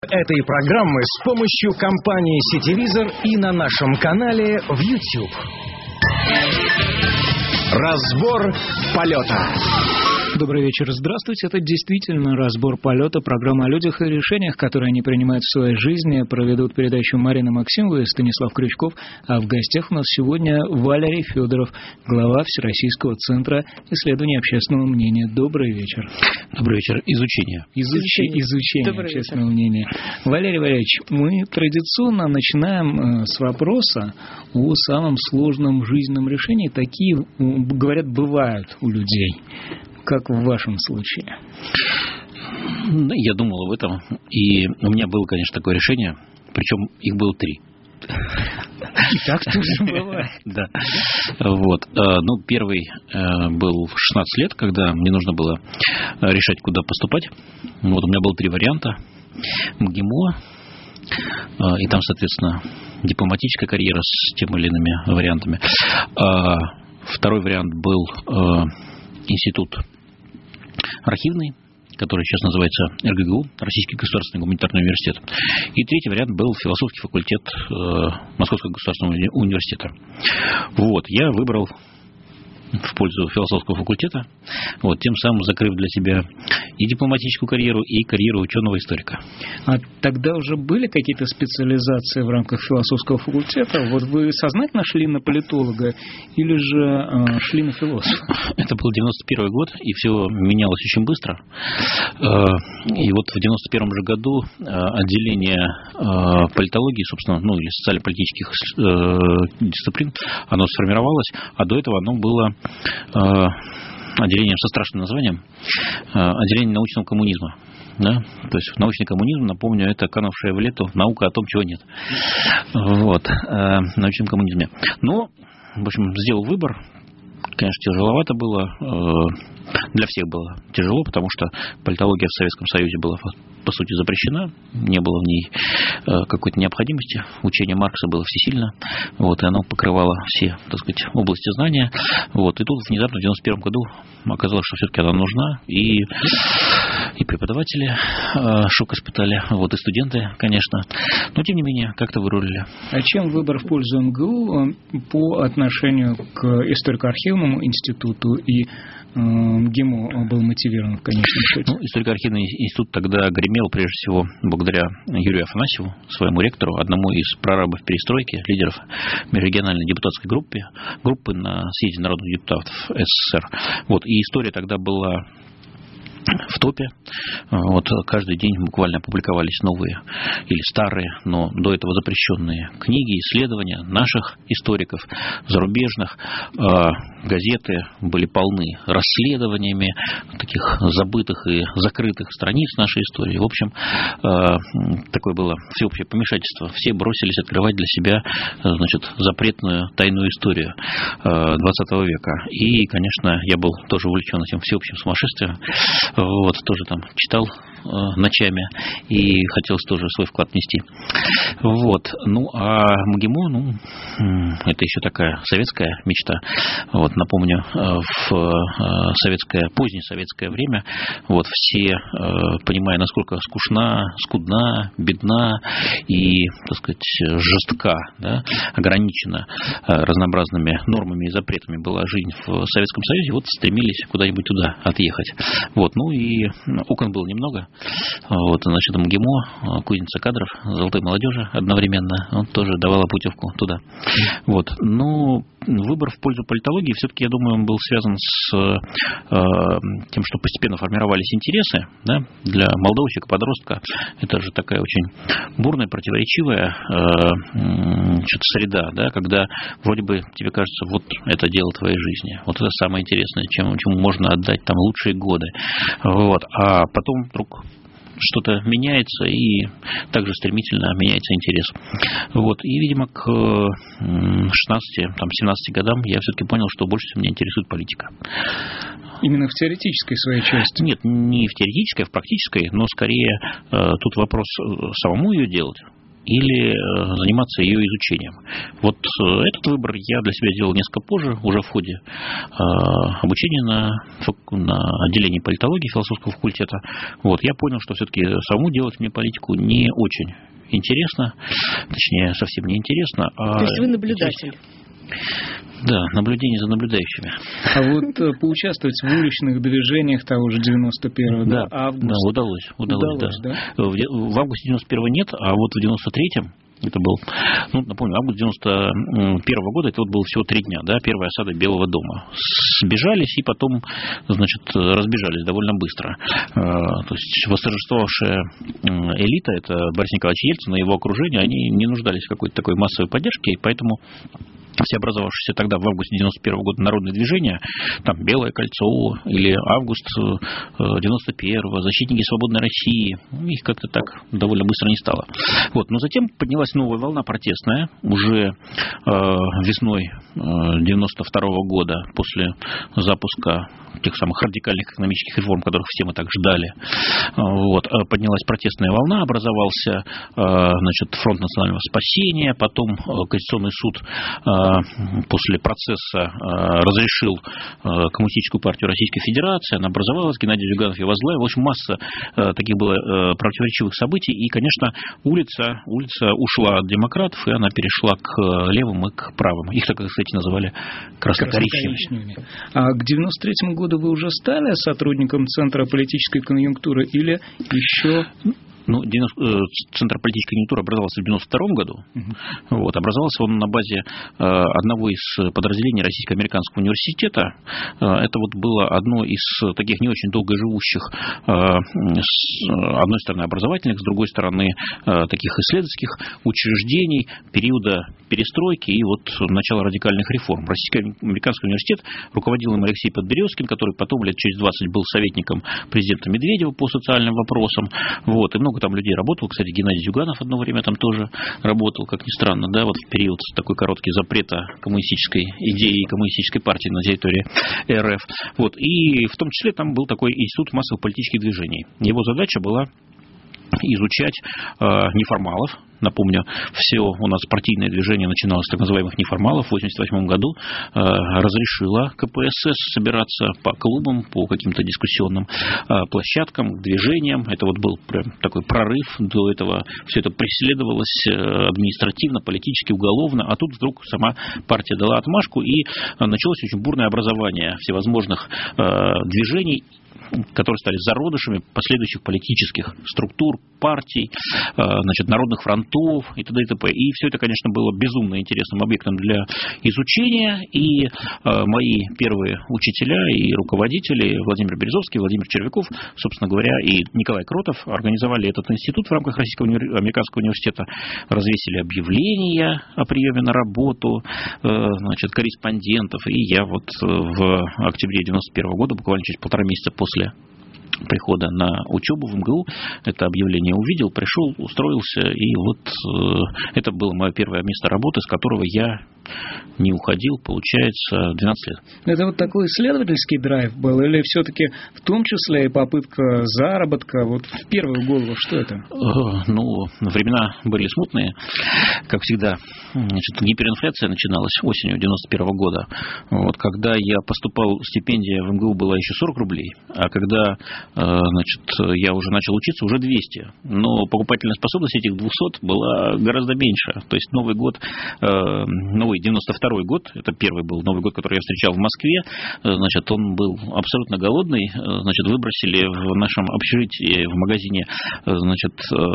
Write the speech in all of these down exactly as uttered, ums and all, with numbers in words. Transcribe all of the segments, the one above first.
Этой программы с помощью компании «Сетевизор» и на нашем канале в YouTube. Разбор полета. Добрый вечер, здравствуйте. Это действительно разбор полета, программа о людях и решениях, которые они принимают в своей жизни. Проведут передачу Марина Максимова и Станислав Крючков. А в гостях у нас сегодня Валерий Федоров, глава Всероссийского центра исследования общественного мнения. Добрый вечер. Добрый вечер. Изучение. Изучи, изучение общественного мнения. Валерий Валерьевич, мы традиционно начинаем с вопроса о самом сложном жизненном решении. Такие, говорят, бывают у людей. Как в вашем случае? Я думал об этом, и у меня было, конечно, такое решение, причем их было три. И так тоже бывает. Да. Вот. Ну, первый был в шестнадцать лет, когда мне нужно было решать, куда поступать. Вот у меня было три варианта. МГИМО, и там, соответственно, дипломатическая карьера с теми или иными вариантами. Второй вариант был институт архивный, который сейчас называется эр гэ гэ у, Российский государственный гуманитарный университет. И третий вариант был философский факультет Московского государственного университета. Вот, я выбрал в пользу философского факультета, вот, тем самым закрыв для себя и дипломатическую карьеру, и карьеру ученого-историка. А тогда уже были какие-то специализации в рамках философского факультета? Вот вы сознательно шли на политолога или же э, шли на философа? Это был девяносто первый год, и все менялось очень быстро. И вот в девяносто первом же году отделение политологии, собственно, ну или социально-политических дисциплин, оно сформировалось, а до этого оно было отделением со страшным названием отделение научного коммунизма. Да? То есть научный коммунизм, напомню, это канувшая в лету наука о том, чего нет. Вот, в научном коммунизме. Но, в общем, сделал выбор. Конечно, тяжеловато было, для всех было тяжело, потому что политология в Советском Союзе была, по сути, запрещена, не было в ней какой-то необходимости, учение Маркса было всесильно, вот, и оно покрывало все, так сказать, области знания, вот, и тут внезапно в девяносто первом году оказалось, что все-таки она нужна, и, и преподаватели шок испытали, вот, и студенты, конечно, но, тем не менее, как-то вырулили. А чем выбор в пользу эм гэ у по отношению к историко-архивному институту и МГИМО был мотивирован в конечном счете? Ну, историко-архивный институт тогда гремел, прежде всего, благодаря Юрию Афанасьеву, своему ректору, одному из прорабов перестройки, лидеров межрегиональной депутатской группы, группы на съезде народных депутатов эс эс эс эр. Вот, и история тогда была в топе. Вот, каждый день буквально публиковались новые или старые, но до этого запрещенные книги, исследования наших историков, зарубежных. Газеты были полны расследованиями таких забытых и закрытых страниц нашей истории. В общем, такое было всеобщее помешательство. Все бросились открывать для себя, значит, запретную тайную историю двадцатого века. И, конечно, я был тоже увлечен этим всеобщим сумасшествием. Вот, тоже там читал э, ночами и хотелось тоже свой вклад внести. Вот, ну, а МГИМО, ну, это еще такая советская мечта. Вот, напомню, в э, советское, позднее советское время, вот, все, э, понимая, насколько скучна, скудна, бедна и, так сказать, жестка, да, ограничена э, разнообразными нормами и запретами была жизнь в Советском Союзе, вот, стремились куда-нибудь туда отъехать. Вот, ну и окон было немного. Вот, значит, МГИМО, кузница кадров, золотой молодежи одновременно, он тоже давала путевку туда. Вот, но выбор в пользу политологии, все-таки, я думаю, он был связан с э, тем, что постепенно формировались интересы, да, для молодого человека, подростка. Это же такая очень бурная, противоречивая э, что-то среда, да, когда вроде бы тебе кажется, вот это дело твоей жизни, вот это самое интересное, чем, чему можно отдать там лучшие годы. Вот. А потом вдруг что-то меняется, и также стремительно меняется интерес. Вот. И, видимо, к шестнадцати, там, семнадцати годам я все-таки понял, что больше всего меня интересует политика. Именно в теоретической своей части? Нет, не в теоретической, а в практической, но скорее э, тут вопрос самому ее делать. или заниматься ее изучением. Вот этот выбор я для себя сделал несколько позже, уже в ходе обучения на, на отделении политологии философского факультета. Вот, я понял, что все-таки самому делать мне политику не очень интересно, точнее, совсем не интересно. А То есть вы наблюдатель? Да, наблюдение за наблюдающими. А вот поучаствовать в уличных движениях того же девяносто первого да, августа? Да, удалось. удалось, удалось да. Да? В, в августе девяносто первого нет, а вот в девяносто третьем это был, ну, напомню, август девяносто первого года, это вот было всего три дня, да, первая осада Белого дома. Сбежались и потом, значит, разбежались довольно быстро. То есть восторжествовавшая элита, это Борис Николаевич Ельцин и его окружение, они не нуждались в какой-то такой массовой поддержке, и поэтому все образовавшиеся тогда в августе девяносто первого года народные движения, там Белое кольцо или август девяносто первого, защитники свободной России, их как-то так довольно быстро не стало. Вот. Но затем поднялась новая волна протестная, уже э, весной девяносто второго года, после запуска тех самых радикальных экономических реформ, которых все мы так ждали. Вот. Поднялась протестная волна, образовался значит, фронт национального спасения, потом Конституционный суд после процесса разрешил Коммунистическую партию Российской Федерации, она образовалась, Геннадий Зюганов ее возглавил. В общем, масса таких было противоречивых событий, и, конечно, улица, улица ушла от демократов, и она перешла к левым и к правым. Их, так, кстати, называли красно-коричневыми. А к девяносто третьему году вы уже стали сотрудником Центра политической конъюнктуры или еще... Ну, Центр политической конъюнктуры образовался в девяносто втором году. Uh-huh. Вот, образовался он на базе э, одного из подразделений Российско-американского университета. Э, это вот было одно из таких не очень долгоживущих, э, с одной стороны, образовательных, с другой стороны, э, таких исследовательских учреждений периода перестройки и вот начала радикальных реформ. Российско-американский университет руководил им Алексей Подберезкин, который потом лет через двадцать был советником президента Медведева по социальным вопросам. Вот, и много там людей работало. Кстати, Геннадий Зюганов одно время там тоже работал, как ни странно, да, вот в период такой короткий запрета коммунистической идеи и коммунистической партии на территории эр эф. Вот, и в том числе там был такой институт массовых политических движений. Его задача была изучать э, неформалов. Напомню, все у нас партийное движение начиналось с так называемых неформалов. В восемьдесят восьмом году э, разрешила ка пэ эс эс собираться по клубам, по каким-то дискуссионным э, площадкам, движениям. Это вот был прям такой прорыв. До этого все это преследовалось э, административно, политически, уголовно. А тут вдруг сама партия дала отмашку, и э, началось очень бурное образование всевозможных э, движений, которые стали зародышами последующих политических структур, партий, значит, народных фронтов и т.д. и т.п. И все это, конечно, было безумно интересным объектом для изучения. И мои первые учителя и руководители Владимир Березовский, Владимир Червяков, собственно говоря, и Николай Кротов организовали этот институт в рамках Российского американского университета, развесили объявления о приеме на работу, значит, корреспондентов. И я вот в октябре девяносто первого года, буквально через полтора месяца после прихода на учебу в эм гэ у, это объявление увидел, пришел, устроился, и вот э, это было мое первое место работы, с которого я не уходил, получается, двенадцать лет. Это вот такой исследовательский драйв был, или все-таки в том числе и попытка заработка, вот в первую голову, что это? Э, ну, времена были смутные, как всегда. Значит, гиперинфляция начиналась осенью девяносто первого года. Вот, когда я поступал, стипендия в эм гэ у была еще сорок рублей, а когда значит, я уже начал учиться, уже двести. Но покупательная способность этих двухсот была гораздо меньше. То есть Новый год, новый девяносто второй год, это первый был Новый год, который я встречал в Москве, значит, он был абсолютно голодный. Значит, выбросили в нашем общежитии, в магазине, значит,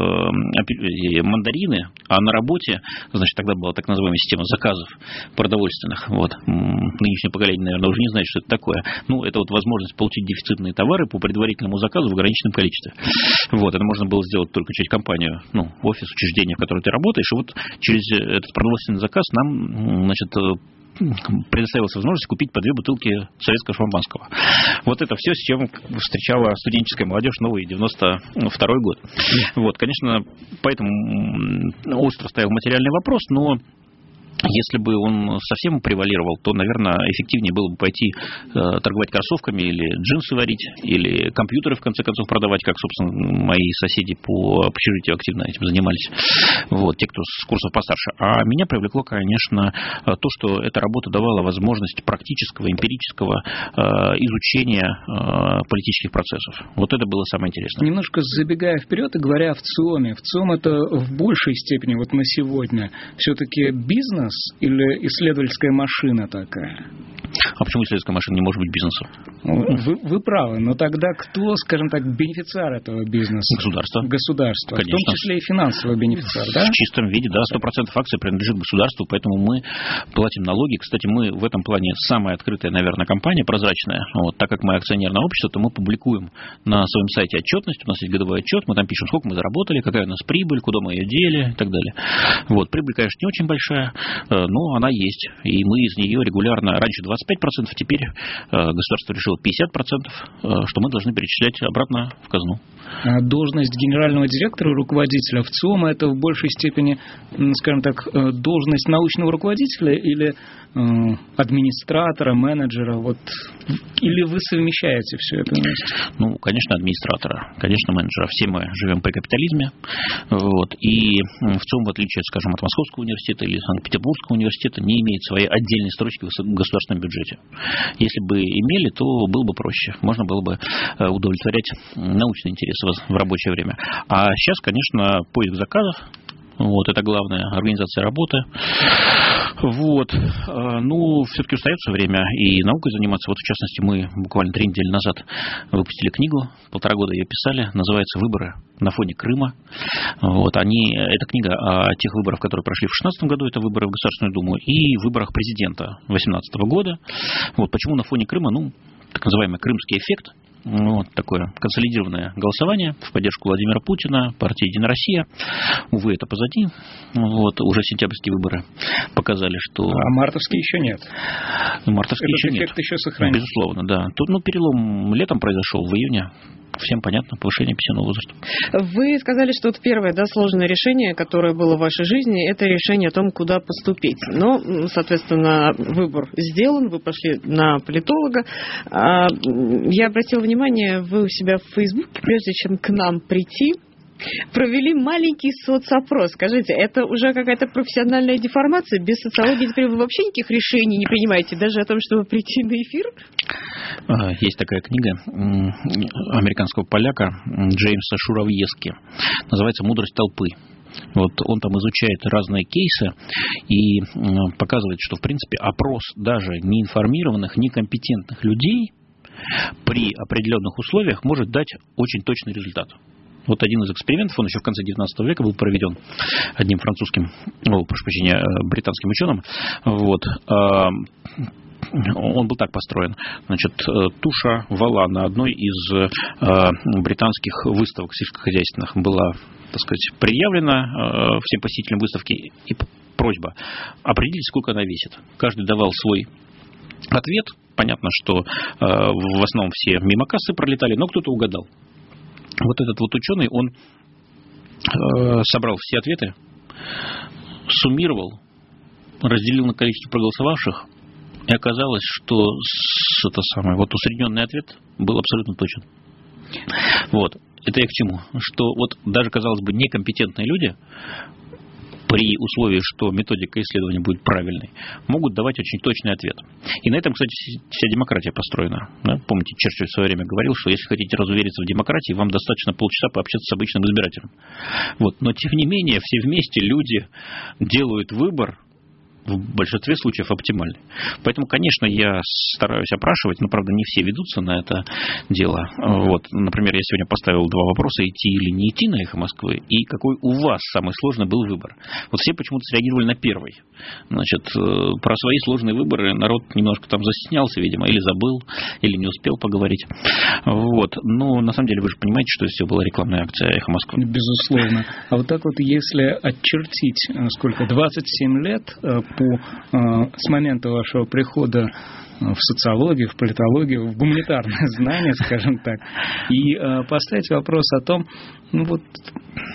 мандарины, а на работе, значит, тогда была так называемая система заказов продовольственных. Вот. Нынешнее поколение, наверное, уже не знает, что это такое. Ну, это вот возможность получить дефицитные товары по предварительному заказу в ограниченном количестве. Вот, это можно было сделать только через компанию, ну, офис, учреждение, в котором ты работаешь, и вот через этот продовольственный заказ нам, значит, предоставилась возможность купить по две бутылки советского шампанского. Вот это все, с чем встречала студенческая молодежь новый девяносто второй год. Вот, конечно, поэтому остро стоял материальный вопрос, но Если бы он совсем превалировал, то, наверное, эффективнее было бы пойти э, торговать кроссовками или джинсы варить, или компьютеры, в конце концов, продавать, как, собственно, мои соседи по общежитию активно этим занимались. Вот, те, кто с курсов постарше. А меня привлекло, конечно, то, что эта работа давала возможность практического, эмпирического э, изучения э, политических процессов. Вот это было самое интересное. Немножко забегая вперед и говоря о ВЦИОМе. ВЦИОМ это в большей степени вот на сегодня все-таки бизнес или исследовательская машина такая? А почему исследовательская машина не может быть бизнесом? Вы, вы правы, но тогда кто, скажем так, бенефициар этого бизнеса? Государство. Государство. Конечно. В том числе и финансовый бенефициар, да? В чистом виде, да, сто процентов акций принадлежит государству, поэтому мы платим налоги. Кстати, мы в этом плане самая открытая, наверное, компания, прозрачная. Вот, так как мы акционерное общество, то мы публикуем на своем сайте отчетность, у нас есть годовой отчет, мы там пишем, сколько мы заработали, какая у нас прибыль, куда мы ее дели и так далее. Вот, прибыль, конечно, не очень большая, но она есть, и мы из нее регулярно, раньше двадцать пять процентов, теперь государство решило пятьдесят процентов, что мы должны перечислять обратно в казну. Должность генерального директора, руководителя ВЦИОМа, это в большей степени, скажем так, должность научного руководителя или администратора, менеджера, вот, или вы совмещаете все это вместе? Ну, конечно, администратора, конечно, менеджера. Все мы живем при капитализме, вот, и ВЦИОМ, в отличие, скажем, от Московского университета или Санкт-Петербургского университета, не имеет своей отдельной строчки в государственном бюджете. Если бы имели, то было бы проще. Можно было бы удовлетворять научные интересы в рабочее время. А сейчас, конечно, поиск заказов. Вот, это главная организация работы. Вот. Ну, все-таки остается время и наукой заниматься. Вот, в частности, мы буквально три недели назад выпустили книгу, полтора года ее писали, называется «Выборы на фоне Крыма». Вот, они, эта книга о тех выборах, которые прошли в две тысячи шестнадцатом году, это выборы в Государственную Думу, и выборах президента две тысячи восемнадцатого года. Вот, почему на фоне Крыма? Ну, так называемый крымский эффект. Вот такое консолидированное голосование в поддержку Владимира Путина, партии «Единая Россия». Увы, это позади. Вот, уже сентябрьские выборы показали, что... А мартовские еще нет. Мартовские Этот еще эффект нет. еще сохранится. Безусловно, да. Тут, ну, перелом летом произошел, в июне. Всем понятно, повышение пенсионного возраста. Вы сказали, что вот первое, да, сложное решение, которое было в вашей жизни, это решение о том, куда поступить. Но, соответственно, выбор сделан, вы пошли на политолога. Я обратила внимание, вы у себя в Фейсбуке, прежде чем к нам прийти, провели маленький соцопрос. Скажите, это уже какая-то профессиональная деформация? Без социологии теперь вы вообще никаких решений не принимаете, даже о том, чтобы прийти на эфир? Есть такая книга американского поляка Джеймса Шуравьески. Называется «Мудрость толпы». Вот он там изучает разные кейсы и показывает, что, в принципе, опрос даже неинформированных, некомпетентных людей при определенных условиях может дать очень точный результат. Вот один из экспериментов, он еще в конце девятнадцатого века был проведен одним французским, ну, прошу прощения, британским ученым. Вот. Он был так построен. Значит, туша вала на одной из британских выставок сельскохозяйственных была, так сказать, предъявлена всем посетителям выставки, и просьба определить, сколько она весит. Каждый давал свой ответ. Понятно, что в основном все мимо кассы пролетали, но кто-то угадал. Вот этот вот ученый, он э, собрал все ответы, суммировал, разделил на количество проголосовавших, и оказалось, что с, это самое, вот усредненный ответ был абсолютно точен. Вот. Это я к чему? Что вот даже, казалось бы, некомпетентные люди, при условии, что методика исследования будет правильной, могут давать очень точный ответ. И на этом, кстати, вся демократия построена. Да? Помните, Черчилль в свое время говорил, что если хотите разувериться в демократии, вам достаточно полчаса пообщаться с обычным избирателем. Вот. Но, тем не менее, все вместе люди делают выбор, в большинстве случаев оптимальный. Поэтому, конечно, я стараюсь опрашивать, но, правда, не все ведутся на это дело. Вот, например, я сегодня поставил два вопроса: идти или не идти на «Эхо Москвы», и какой у вас самый сложный был выбор. Вот все почему-то среагировали на первый. Значит, про свои сложные выборы народ немножко там застеснялся, видимо, или забыл, или не успел поговорить. Вот. Но, на самом деле, вы же понимаете, что это все была рекламная акция «Эхо Москвы». Безусловно. А вот так вот, если отчертить, сколько, двадцать семь лет по, с момента вашего прихода в социологию, в политологию, в гуманитарное знание, скажем так, и поставить вопрос о том, ну вот,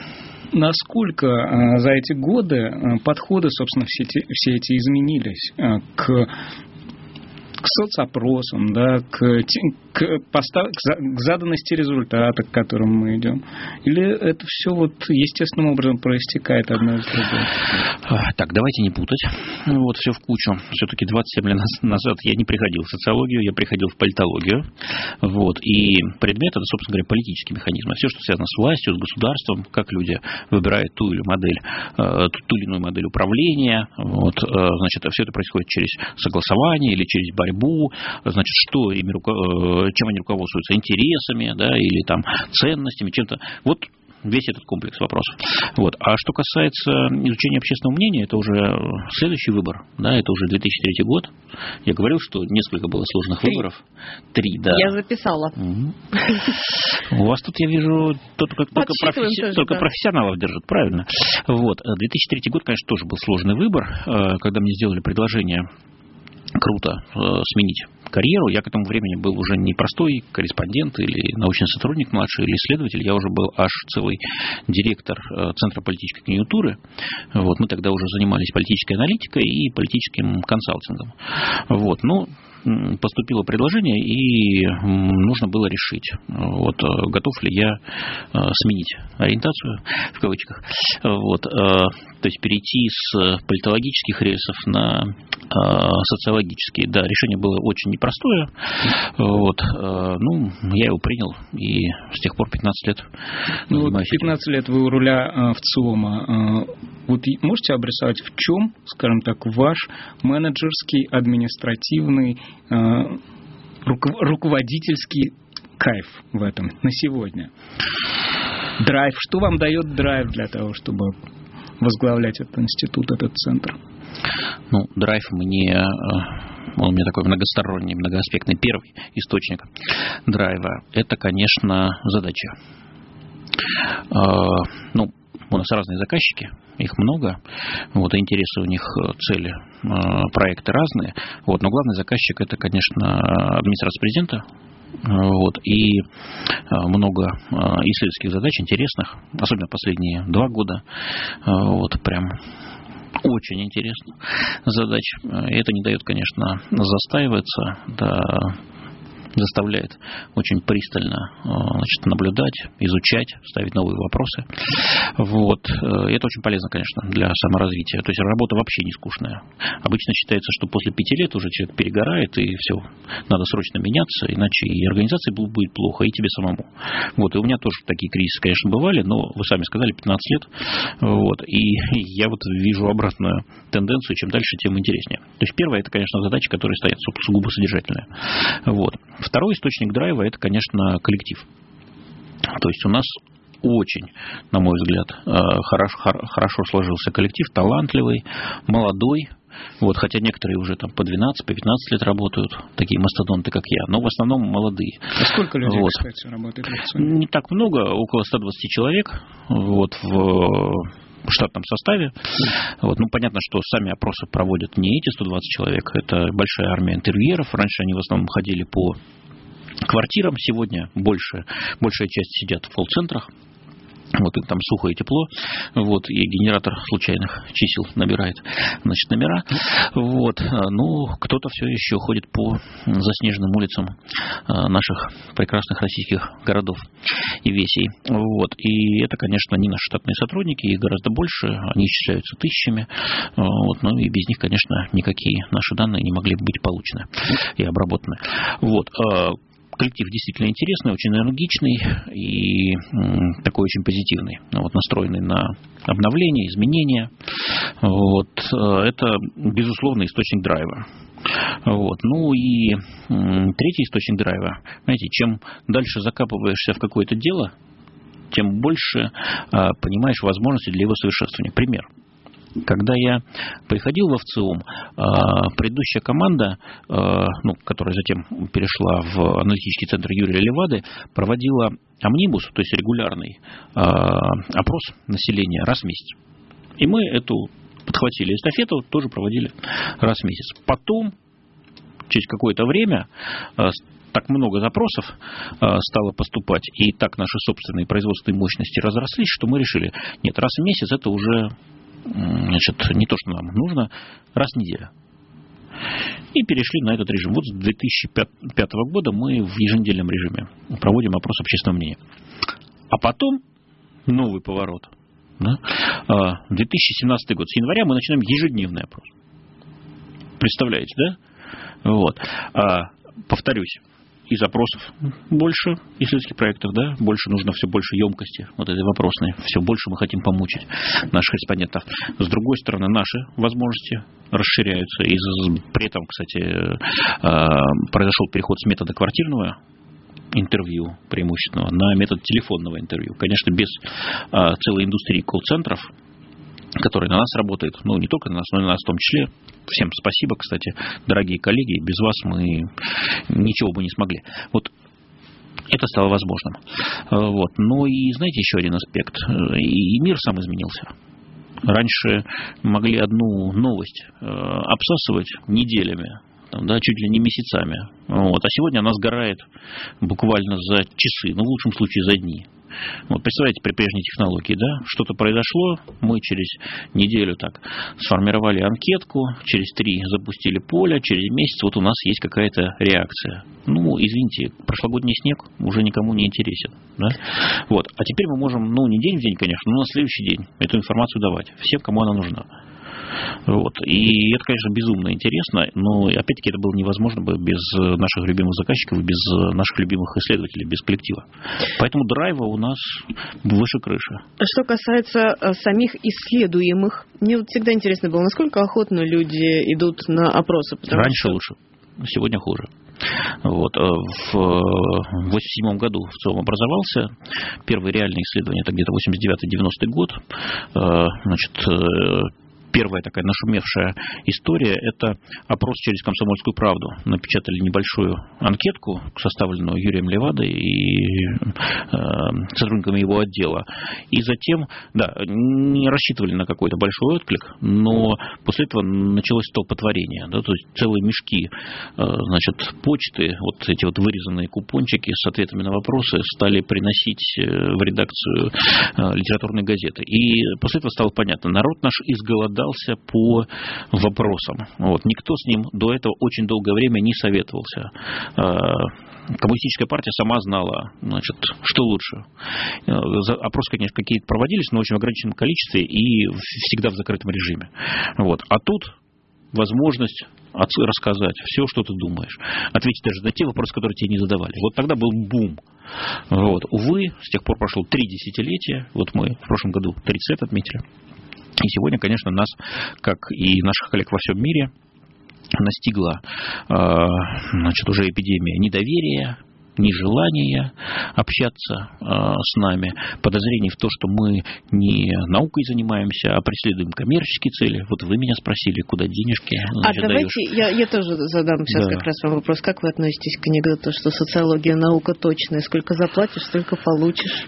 насколько за эти годы подходы, собственно, все эти, все эти изменились к к соцопросам, да, к, к, постав, к заданности результата, к которым мы идем? Или это все вот естественным образом проистекает одно из другого? Так, давайте не путать. Вот все в кучу. Все-таки двадцать семь лет назад я не приходил в социологию, я приходил в политологию. Вот. И предмет — это, собственно говоря, политические механизмы. Все, что связано с властью, с государством, как люди выбирают ту или модель, ту или иную модель управления. Вот. Значит, все это происходит через согласование или через борьбу. Значит, что ими, чем они руководствуются, интересами, да, или там ценностями, чем-то. Вот весь этот комплекс вопросов. Вот. А что касается изучения общественного мнения, это уже следующий выбор. Да, это уже две тысячи третий год. Я говорил, что несколько было сложных Три. выборов. Три, да. Я записала. Угу. У вас тут, я вижу, только, только, професси... тоже, только да. профессионалов держат, правильно. Вот. две тысячи третий год, конечно, тоже был сложный выбор. Когда мне сделали предложение круто э, сменить карьеру. Я к этому времени был уже не простой корреспондент или научный сотрудник младший, или исследователь. Я уже был аж целый директор э, Центра политической конъюнктуры. Вот. Мы тогда уже занимались политической аналитикой и политическим консалтингом. Вот. Ну, поступило предложение, и нужно было решить, вот, готов ли я сменить ориентацию, в кавычках, вот, то есть перейти с политологических рельсов на социологические. Да, решение было очень непростое, вот, ну, я его принял, и с тех пор пятнадцать лет ну, занимаюсь этим. пятнадцать лет вы у руля ВЦИОМа. Вот можете обрисовать, в чем, скажем так, ваш менеджерский, административный, руководительский кайф в этом на сегодня? Драйв. Что вам дает драйв для того, чтобы возглавлять этот институт, этот центр? Ну, драйв мне, он у меня такой многосторонний, многоаспектный. Первый источник драйва – это, конечно, задача. Ну, у нас разные заказчики, их много, вот, интересы у них, цели, проекты разные, вот, но главный заказчик – это, конечно, администрация президента, вот, и много исследовательских задач интересных, особенно последние два года, вот, прям очень интересных задач. И это не дает, конечно, застаиваться, да, заставляет очень пристально, значит, наблюдать, изучать, ставить новые вопросы. Вот. И это очень полезно, конечно, для саморазвития. То есть работа вообще не скучная. Обычно считается, что после пяти лет уже человек перегорает, и все, надо срочно меняться, иначе и организации будет плохо, и тебе самому. Вот. И у меня тоже такие кризисы, конечно, бывали, но вы сами сказали, пятнадцать лет. Вот. И я вот вижу обратную тенденцию, чем дальше, тем интереснее. То есть первое, это, конечно, задача, которая стоит сугубо содержательная. Вот. Второй источник драйва – это, конечно, коллектив. То есть у нас очень, на мой взгляд, хорошо, хорошо сложился коллектив, талантливый, молодой. Вот, хотя некоторые уже там по двенадцать, по пятнадцать лет работают, такие мастодонты, как я, но в основном молодые. А сколько людей, вот. Кстати, работает в ВЦИОМе? Не так много, около ста двадцати человек. Вот, в в штатном составе. Вот. Ну, понятно, что сами опросы проводят не эти сто двадцать человек, это большая армия интервьюеров. Раньше они в основном ходили по квартирам, сегодня больше, большая часть сидят в колл-центрах. Вот им там сухо и тепло, вот, и генератор случайных чисел набирает, значит, номера. Вот, ну, кто-то все еще ходит по заснеженным улицам наших прекрасных российских городов и весей. Вот, и это, конечно, не наши штатные сотрудники, их гораздо больше, они исчисляются тысячами, вот, но и без них, конечно, никакие наши данные не могли бы быть получены и обработаны. Вот. Коллектив действительно интересный, очень энергичный и такой очень позитивный, вот, настроенный на обновление, изменения. Вот, это, безусловно, источник драйва. Вот, ну и третий источник драйва, знаете, чем дальше закапываешься в какое-то дело, тем больше понимаешь возможности для его совершенствования. Пример. Когда я приходил во ВЦИОМ, предыдущая команда, ну, которая затем перешла в аналитический центр Юрия Левады, проводила амнибус, то есть регулярный опрос населения раз в месяц. И мы эту подхватили эстафету, тоже проводили раз в месяц. Потом, через какое-то время, так много запросов стало поступать, и так наши собственные производственные мощности разрослись, что мы решили, нет, раз в месяц это уже, значит, не то, что нам нужно, раз в неделю. И перешли на этот режим. Вот с две тысячи пятого года мы в еженедельном режиме проводим опрос общественного мнения. А потом новый поворот. Да? две тысячи семнадцатый год. С января мы начинаем ежедневный опрос. Представляете, да? Вот. Повторюсь. И запросов больше исследовательских проектов, да, больше нужно все больше емкости, вот этой вопросной, все больше мы хотим помучить наших респондентов. С другой стороны, наши возможности расширяются, и при этом, кстати, произошел переход с метода квартирного интервью преимущественного на метод телефонного интервью. Конечно, без целой индустрии колл-центров, которые на нас работают, ну, не только на нас, но и на нас в том числе. Всем спасибо, кстати, дорогие коллеги, без вас мы ничего бы не смогли. Вот это стало возможным. Вот. Но и, знаете, еще один аспект. И мир сам изменился. Раньше могли одну новость обсасывать неделями, да, чуть ли не месяцами. Вот. А сегодня она сгорает буквально за часы, ну, в лучшем случае за дни. Вот, представляете, при прежней технологии, да, что-то произошло, мы через неделю так сформировали анкетку, через три запустили поле, через месяц вот у нас есть какая-то реакция. Ну, извините, прошлогодний снег уже никому не интересен, да? Вот, а теперь мы можем, ну, не день в день, конечно, но на следующий день эту информацию давать всем, кому она нужна. Вот. И это, конечно, безумно интересно, но, опять-таки, это было невозможно бы без наших любимых заказчиков и без наших любимых исследователей, без коллектива. Поэтому драйва у нас выше крыши. Что касается самих исследуемых, мне вот всегда интересно было, насколько охотно люди идут на опросы? Раньше что... лучше, сегодня хуже. Вот. В восемьдесят седьмом году в ЦИОМ образовался. Первые реальные исследования, это где-то восемьдесят девятый девяностый год. Значит, первая такая нашумевшая история – это опрос через «Комсомольскую правду». Напечатали небольшую анкетку, составленную Юрием Левадой и э, сотрудниками его отдела. И затем, да, не рассчитывали на какой-то большой отклик, но после этого началось столпотворение. Да, то есть целые мешки, э, значит, почты, вот эти вот вырезанные купончики с ответами на вопросы стали приносить в редакцию э, литературной газеты. И после этого стало понятно, народ наш изголодался по вопросам. Вот. Никто с ним до этого очень долгое время не советовался. Коммунистическая партия сама знала, значит, что лучше. Опросы, конечно, какие-то проводились, но в очень ограниченном количестве и всегда в закрытом режиме. Вот. А тут возможность рассказать все, что ты думаешь. Ответить даже на те вопросы, которые тебе не задавали. Вот тогда был бум. Вот. Увы, с тех пор прошло три десятилетия. Вот мы в прошлом году тридцать лет отметили. И сегодня, конечно, нас, как и наших коллег во всем мире, настигла, значит, уже эпидемия недоверия, нежелания общаться с нами, подозрений в то, что мы не наукой занимаемся, а преследуем коммерческие цели. Вот вы меня спросили, куда денежки, значит, а давайте я, я тоже задам сейчас да. как раз вам вопрос. Как вы относитесь к анекдоту, что социология наука точная? Сколько заплатишь, столько получишь?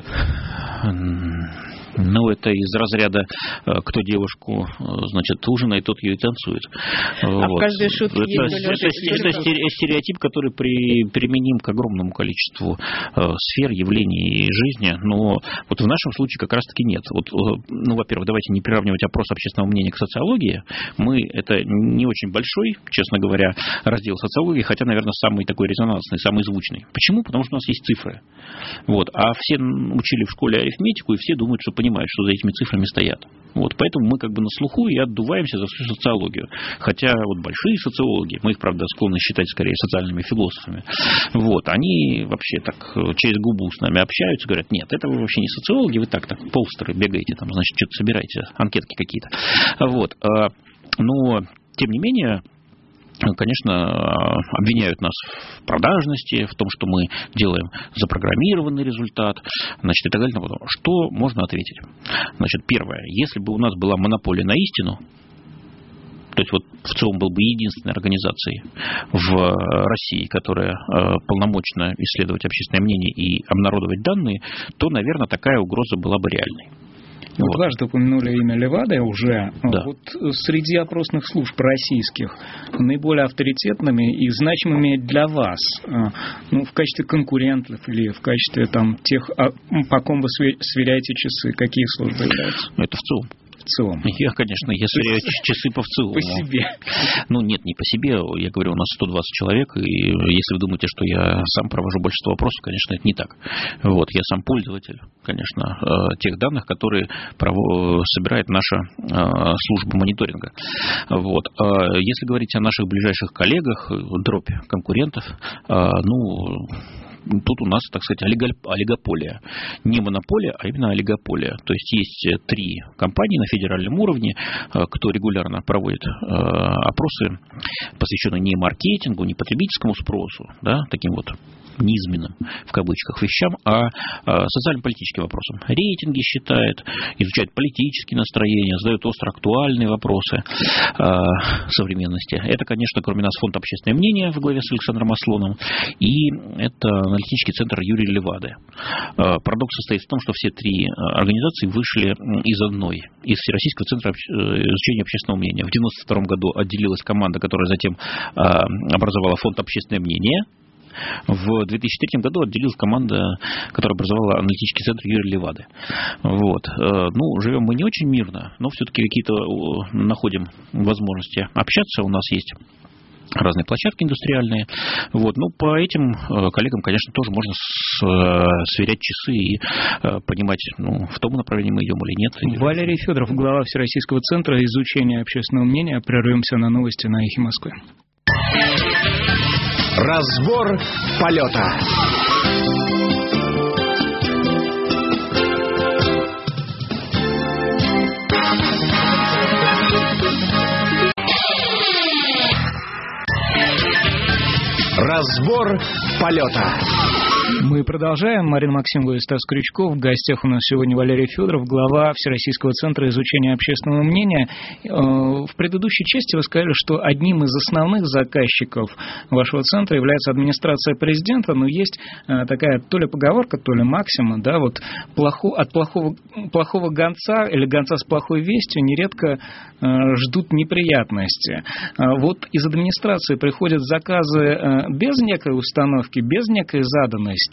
Ну, это из разряда, кто девушку, значит, ужинает, тот ее и танцует. А вот. В каждой шутке это, есть это, это стереотип, который при, применим к огромному количеству э, сфер, явлений и жизни, но вот в нашем случае как раз-таки нет. Вот, ну, во-первых, давайте не приравнивать опрос общественного мнения к социологии. Мы, это не очень большой, честно говоря, раздел социологии, хотя, наверное, самый такой резонансный, самый звучный. Почему? Потому что у нас есть цифры. Вот. А все учили в школе арифметику, и все думают, что понимают, что за этими цифрами стоят. Вот, поэтому мы как бы на слуху и отдуваемся за всю социологию. Хотя вот большие социологи, мы их, правда, склонны считать скорее социальными философами, вот, они вообще так через губу с нами общаются, говорят, нет, это вы вообще не социологи, вы так, так полстеры бегаете, там, значит, что-то собираете, анкетки какие-то. Вот. Но, тем не менее, конечно, обвиняют нас в продажности, в том, что мы делаем запрограммированный результат, значит, и так далее. Что можно ответить? Значит, первое, если бы у нас была монополия на истину, то есть вот в ЦИОМ был бы единственной организацией в России, которая полномочна исследовать общественное мнение и обнародовать данные, то, наверное, такая угроза была бы реальной. Вот вот. дважды упомянули имя Левады уже. Да. Вот среди опросных служб российских наиболее авторитетными и значимыми для вас, ну, в качестве конкурентов или в качестве там тех, по ком вы сверяете часы, какие службы являются? Это ВЦИОМ. ВЦИОМ. Я, конечно, я сверяю часы по ВЦИОМу. По себе. Ну, нет, не по себе. Я говорю, у нас сто двадцать человек, и если вы думаете, что я сам провожу большинство вопросов, конечно, это не так. Вот, я сам пользователь, конечно, тех данных, которые собирает наша служба мониторинга. Вот. Если говорить о наших ближайших коллегах, дробь конкурентов, ну... Тут у нас, так сказать, олигополия. Не монополия, а именно олигополия. То есть есть три компании на федеральном уровне, кто регулярно проводит опросы, посвященные не маркетингу, не потребительскому спросу, да, таким вот низменным, в кавычках, вещам, а социально-политическим вопросам. Рейтинги считает, изучает политические настроения, задает остро актуальные вопросы современности. Это, конечно, кроме нас фонд «Общественное мнение» во главе с Александром Аслоновым, и это аналитический центр Юрия Левады. Парадокс состоит в том, что все три организации вышли из одной, из Всероссийского центра изучения общественного мнения. В девяносто втором году отделилась команда, которая затем образовала фонд «Общественное мнение». В две тысячи третьем году отделилась команда, которая образовала аналитический центр Юрия Левады. Вот. Ну, живем мы не очень мирно, но все-таки какие-то находим возможности общаться. У нас есть разные площадки индустриальные. Вот. Ну, по этим коллегам, конечно, тоже можно с, сверять часы и понимать, ну, в том направлении мы идем или нет. Валерий Федоров, глава Всероссийского центра изучения общественного мнения. Прервемся на новости на «Эхе Москвы». Разбор полета. Разбор полета. Мы продолжаем. Марина Максимова и Стас Крючков. В гостях у нас сегодня Валерий Федоров, глава Всероссийского центра изучения общественного мнения. В предыдущей части вы сказали, что одним из основных заказчиков вашего центра является администрация президента, но есть такая то ли поговорка, то ли максима, да, вот плохо, от плохого, плохого гонца или гонца с плохой вестью нередко ждут неприятности. Вот из администрации приходят заказы без некой установки, без некой заданности,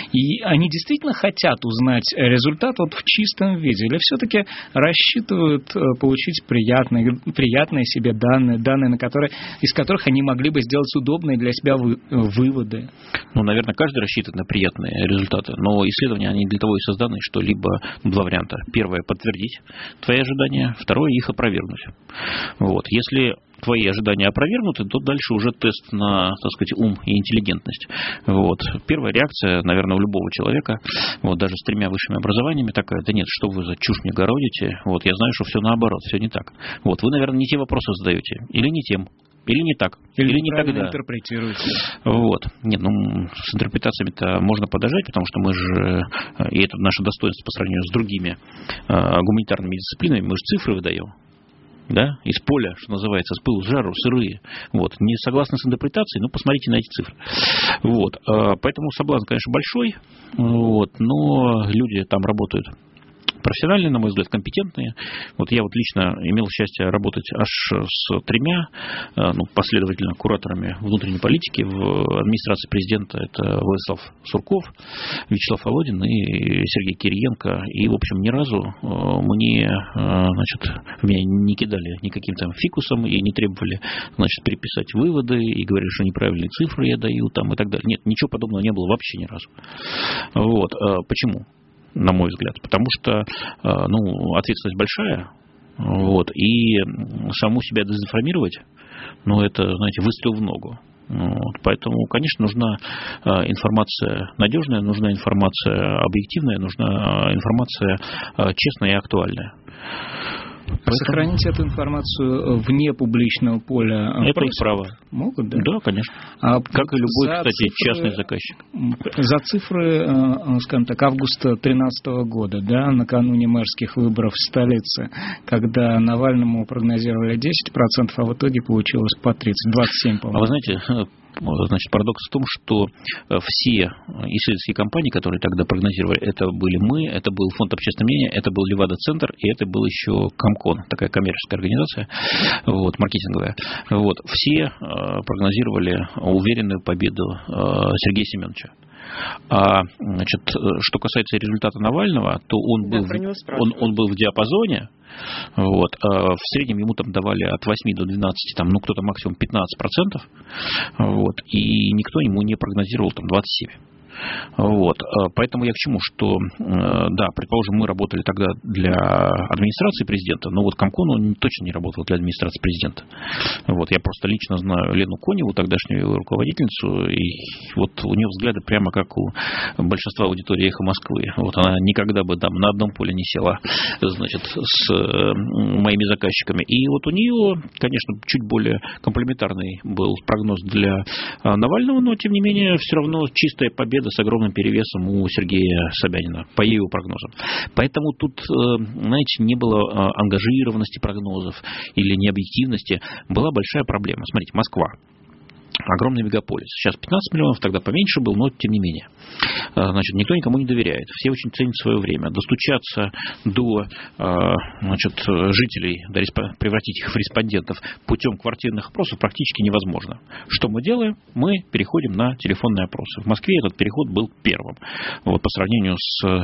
и они действительно хотят узнать результат вот в чистом виде, или все-таки рассчитывают получить приятные, приятные себе данные, данные, на которые, из которых они могли бы сделать удобные для себя вы, выводы? Ну, наверное, каждый рассчитывает на приятные результаты, но исследования, они для того и созданы, что либо два варианта. Первое – подтвердить твои ожидания, второе – их опровергнуть. Вот. Если твои ожидания опровергнуты, то дальше уже тест на, так сказать, ум и интеллигентность. Вот. Первая реакция, наверное, у любого человека, вот, даже с тремя высшими образованиями, такая: да нет, что вы за чушь мне городите, вот, я знаю, что все наоборот, все не так. Вот, вы, наверное, не те вопросы задаете, или не тем, или не так, или, или не тогда. Интерпретируете. Вот. Нет, ну, с интерпретациями-то можно подождать, потому что мы же, и это наше достоинство по сравнению с другими а, гуманитарными дисциплинами, мы же цифры выдаем. Да, из поля, что называется, с пылу, с жару, сырые. Вот. Не согласны с интерпретацией, но посмотрите на эти цифры. Вот. Поэтому соблазн, конечно, большой, вот, но люди там работают профессиональные, на мой взгляд, компетентные. Вот я вот лично имел счастье работать аж с тремя, ну, последовательно, кураторами внутренней политики в администрации президента. Это Владислав Сурков, Вячеслав Володин и Сергей Кириенко. И, в общем, ни разу мне, значит, меня не кидали никаким там фикусом и не требовали, значит, переписать выводы и говорили, что неправильные цифры я даю там и так далее. Нет, ничего подобного не было вообще ни разу. Вот. Почему? На мой взгляд, потому что, ну, ответственность большая, вот, и саму себя дезинформировать, ну, это, знаете, выстрел в ногу. Вот, поэтому, конечно, нужна информация надежная, нужна информация объективная, нужна информация честная и актуальная. Поэтому... Сохранить эту информацию вне публичного поля. Это их право. Могут, да? Да, конечно. А как и любой, кстати, цифры, частный заказчик. За цифры, скажем так, августа две тысячи тринадцатого года, да, накануне мэрских выборов в столице, когда Навальному прогнозировали десять процентов, а в итоге получилось по тридцать, двадцать семь, по-моему. А вы знаете, Значит, парадокс в том, что все исследовательские компании, которые тогда прогнозировали, это были мы, это был Фонд общественного мнения, это был Левада-центр, и это был еще Комкон, такая коммерческая организация, вот, маркетинговая. Вот, все прогнозировали уверенную победу Сергея Семеновича. А, значит, что касается результата Навального, то он, да, был, он, он был в диапазоне. Вот, в среднем ему там давали от восьми до двенадцати, там, ну, кто-то максимум пятнадцать процентов. Вот, и никто ему не прогнозировал там двадцать семь процентов. Вот. Поэтому я к чему, что, да, предположим, мы работали тогда для администрации президента, но вот Комкон, он точно не работал для администрации президента. Вот. Я просто лично знаю Лену Коневу, тогдашнюю руководительницу, и вот у нее взгляды прямо как у большинства аудитории «Эхо Москвы». Вот она никогда бы там на одном поле не села, значит, с моими заказчиками. И вот у нее, конечно, чуть более комплементарный был прогноз для Навального, но, тем не менее, все равно чистая победа с огромным перевесом у Сергея Собянина, по ее прогнозам. Поэтому тут, знаете, не было ангажированности прогнозов или необъективности. Была большая проблема. Смотрите, Москва. Огромный мегаполис. Сейчас пятнадцать миллионов, тогда поменьше был, но тем не менее. Значит, никто никому не доверяет. Все очень ценят свое время. Достучаться до, значит, жителей, превратить их в респондентов путем квартирных опросов практически невозможно. Что мы делаем? Мы переходим на телефонные опросы. В Москве этот переход был первым. Вот, по сравнению с,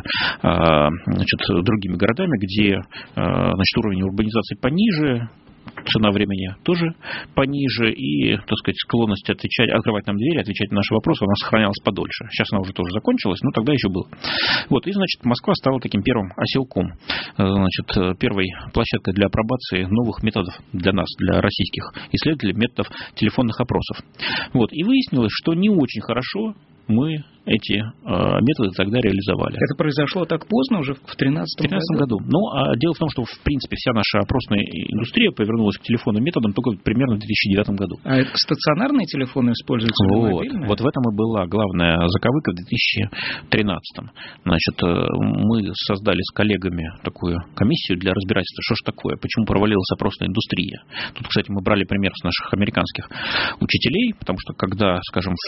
значит, другими городами, где, значит, уровень урбанизации пониже, цена времени тоже пониже, и, так сказать, склонность отвечать, открывать нам двери, отвечать на наши вопросы, она сохранялась подольше. Сейчас она уже тоже закончилась, но тогда еще было. Вот, и, значит, Москва стала таким первым оселком, значит, первой площадкой для апробации новых методов для нас, для российских исследователей, методов телефонных опросов. Вот, и выяснилось, что не очень хорошо мы эти э, методы тогда реализовали. Это произошло так поздно, уже в тринадцатом году? году. Ну, а дело в том, что, в принципе, вся наша опросная индустрия повернулась к телефонным методам только примерно в две тысячи девятом году. А это стационарные телефоны используются? Вот, вот в этом и была главная заковыка в две тысячи тринадцатом. Значит, мы создали с коллегами такую комиссию для разбирательства, что ж такое, почему провалилась опросная индустрия. Тут, кстати, мы брали пример с наших американских учителей, потому что когда, скажем, в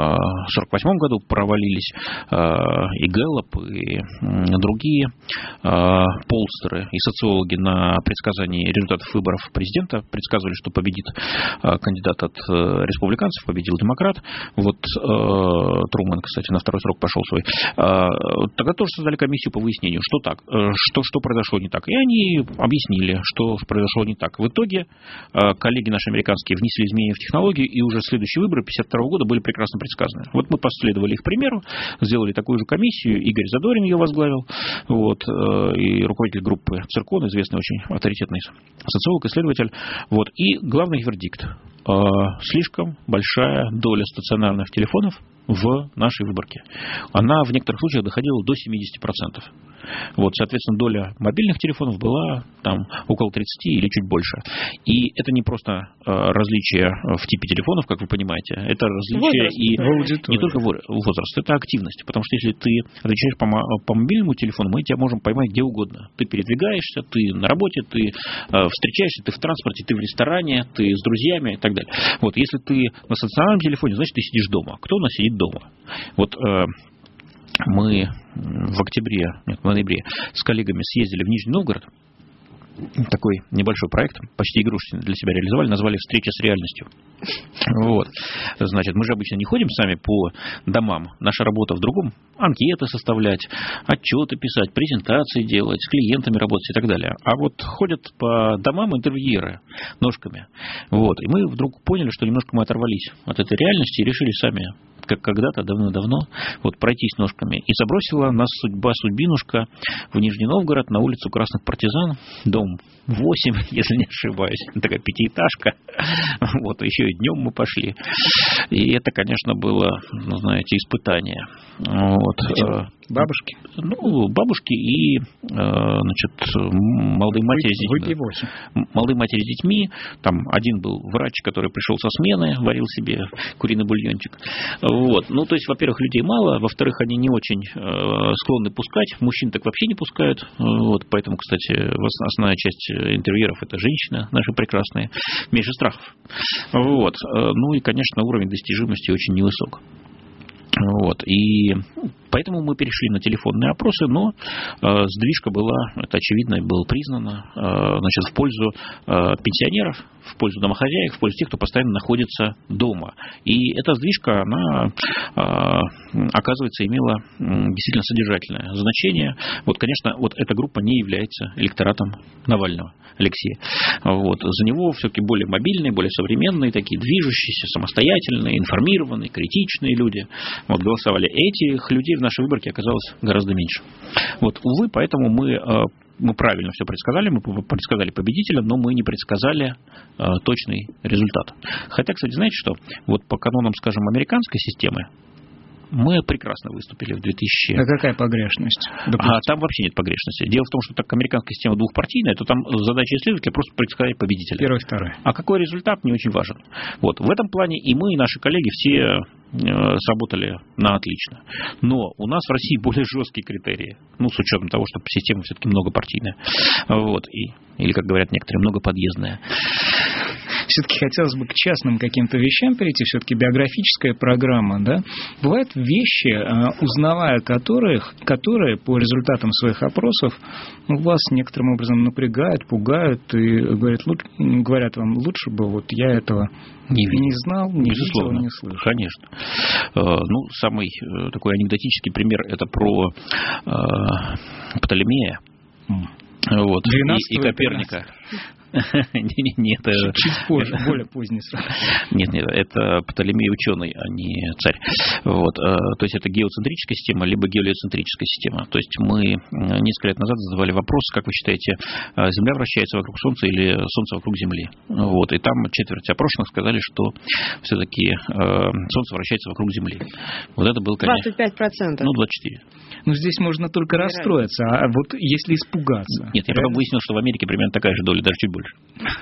сорок восьмом году провалились э, и Гэллоп, и э, другие э, полстеры и социологи на предсказании результатов выборов президента предсказывали, что победит э, кандидат от э, республиканцев, победил демократ. Вот э, Трумэн, кстати, на второй срок пошел свой. Э, тогда тоже создали комиссию по выяснению, что так, э, что, что произошло не так. И они объяснили, что произошло не так. В итоге э, коллеги наши американские внесли изменения в технологию, и уже следующие выборы пятьдесят второго года были прекрасно предсказаны. Вот мы последовали их примеру, сделали такую же комиссию, Игорь Задорин ее возглавил, вот, и руководитель группы Циркон, известный очень авторитетный социолог, исследователь, вот, и главный вердикт: слишком большая доля стационарных телефонов в нашей выборке. Она в некоторых случаях доходила до семьдесят процентов. Вот, соответственно, доля мобильных телефонов была там около тридцать или чуть больше. И это не просто э, различие в типе телефонов, как вы понимаете, это различие возраст, и не только возраст, это активность. Потому что если ты отвечаешь по, по мобильному телефону, мы тебя можем поймать где угодно. Ты передвигаешься, ты на работе, ты э, встречаешься, ты в транспорте, ты в ресторане, ты с друзьями и так далее. Вот, если ты на стационарном телефоне, значит, ты сидишь дома. Кто у нас сидит дома? Вот э, мы в октябре, нет, в ноябре с коллегами съездили в Нижний Новгород. Такой небольшой проект, почти игрушечный для себя реализовали, назвали «Встреча с реальностью». Вот. Значит, мы же обычно не ходим сами по домам. Наша работа в другом. Анкеты составлять, отчеты писать, презентации делать, с клиентами работать и так далее. А вот ходят по домам интервьюеры ножками. Вот. И мы вдруг поняли, что немножко мы оторвались от этой реальности и решили сами, как когда-то давно-давно, вот пройтись ножками. И забросила нас судьба, судьбинушка в Нижний Новгород на улицу Красных Партизан, дом восемь, если не ошибаюсь, такая пятиэтажка. Вот, еще и днем мы пошли. И это, конечно, было, ну, знаете, испытание. Вот. Бабушки? Ну, бабушки и, значит, молодые матери с детьми. Молодые матери с детьми. Там один был врач, который пришел со смены, варил себе куриный бульончик. Вот. Ну, то есть, во-первых, людей мало, во-вторых, они не очень склонны пускать. Мужчин так вообще не пускают. Вот. Поэтому, кстати, основная часть интервьюеров – это женщины наши прекрасные. Меньше страхов. Вот. Ну и, конечно, уровень достижимости очень невысок. Вот. И поэтому мы перешли на телефонные опросы, но э, сдвижка была, это очевидно, было признано, э, значит, в пользу э, пенсионеров, в пользу домохозяек, в пользу тех, кто постоянно находится дома. И эта сдвижка, она, э, оказывается, имела действительно содержательное значение. Вот, конечно, вот эта группа не является электоратом Навального Алексея. Вот. За него все-таки более мобильные, более современные, такие движущиеся, самостоятельные, информированные, критичные люди вот, голосовали. Этих людей в нашей выборке оказалось гораздо меньше. Вот, увы, поэтому мы, мы правильно все предсказали, мы предсказали победителя, но мы не предсказали точный результат. Хотя, кстати, знаете что? Вот по канонам, скажем, американской системы, мы прекрасно выступили в две тысячи... А какая погрешность? А там вообще нет погрешности. Дело в том, что так как американская система двухпартийная, то там задача исследователя просто предсказать победителя. Первый, второй. А какой результат, не очень важен. Вот. В этом плане и мы, и наши коллеги все сработали на отлично. Но у нас в России более жесткие критерии. Ну, с учетом того, что система все-таки многопартийная. Вот. И, или, как говорят некоторые, многоподъездная. Все-таки хотелось бы к частным каким-то вещам перейти, все-таки биографическая программа, да? Бывают вещи, узнавая которых, которые по результатам своих опросов вас некоторым образом напрягают, пугают и говорят, лучше, говорят вам, лучше бы вот я этого не, не знал, не Безусловно, видел, не слышал. Конечно. Ну, самый такой анекдотический пример – это про Птолемея вот, и, и Коперника. Нет, это... Чуть позже, более поздний срок. Нет, нет, это Птолемей ученый, а не царь. Вот, то есть это геоцентрическая система, либо гелиоцентрическая система. То есть мы несколько лет назад задавали вопрос, как вы считаете, Земля вращается вокруг Солнца или Солнце вокруг Земли? Вот, и там четверть опрошенных сказали, что все-таки Солнце вращается вокруг Земли. Вот это был, конечно... двадцать пять процентов. Ну, двадцать четыре. Ну, здесь можно только расстроиться, а вот если испугаться... Нет, я потом выяснил, что в Америке примерно такая же доля, даже чуть больше.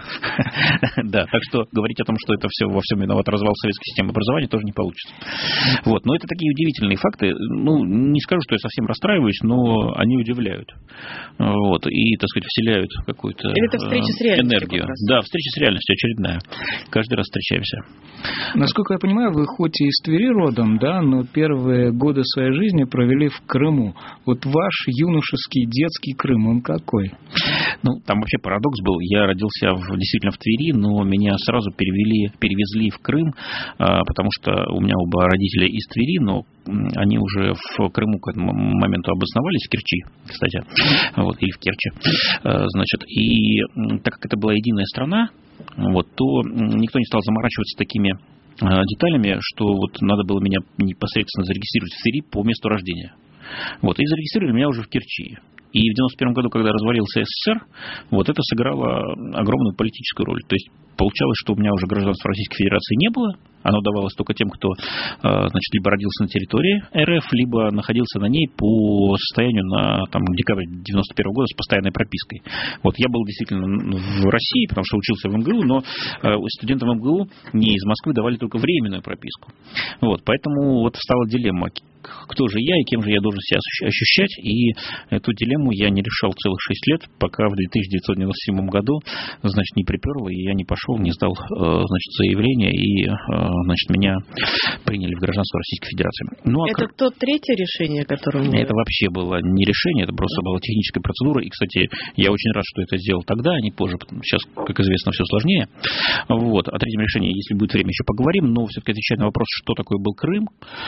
Да, так что говорить о том, что это все во всем виноват развал советской системы образования, тоже не получится. Вот, но это такие удивительные факты. Ну, не скажу, что я совсем расстраиваюсь, но они удивляют. Вот, и, так сказать, вселяют какую-то энергию. Да, встреча с реальностью очередная. Каждый раз встречаемся. Насколько я понимаю, вы хоть и из Твери родом, да, но первые годы своей жизни провели в Крыму. Вот ваш юношеский детский Крым, он какой? Ну, там вообще парадокс был. Я родился в, действительно в Твери, но меня сразу перевели, перевезли в Крым, потому что у меня оба родителя из Твери, но они уже в Крыму к этому моменту обосновались, в Керчи, кстати, вот, или в Керчи. Значит, и так как это была единая страна, вот, то никто не стал заморачиваться такими деталями, что вот надо было меня непосредственно зарегистрировать в Твери по месту рождения. Вот, и зарегистрировали меня уже в Керчи. И в девяносто первом году, когда развалился СССР, вот это сыграло огромную политическую роль. То есть получалось, что у меня уже гражданства Российской Федерации не было. Оно давалось только тем, кто, значит, либо родился на территории РФ, либо находился на ней по состоянию на там, декабрь девяносто первого года с постоянной пропиской. Вот я был действительно в России, потому что учился в МГУ, но студентам МГУ не из Москвы давали только временную прописку. Вот, поэтому вот встала дилемма, кто же я и кем же я должен себя ощущать. И эту дилемму я не решал целых шесть лет, пока в тысяча девятьсот девяносто седьмом году, значит, не приперло, и я не пошел, не сдал, значит, заявление, и, значит, меня приняли в гражданство Российской Федерации. Ну, а это как... то третье решение, которое мы... Это вообще было не решение, это просто была техническая процедура. И, кстати, я очень рад, что это сделал тогда, а не позже. Сейчас, как известно, все сложнее. Вот. О третьем решении, если будет время, еще поговорим. Но все-таки отвечая на вопрос, что такое был Крым,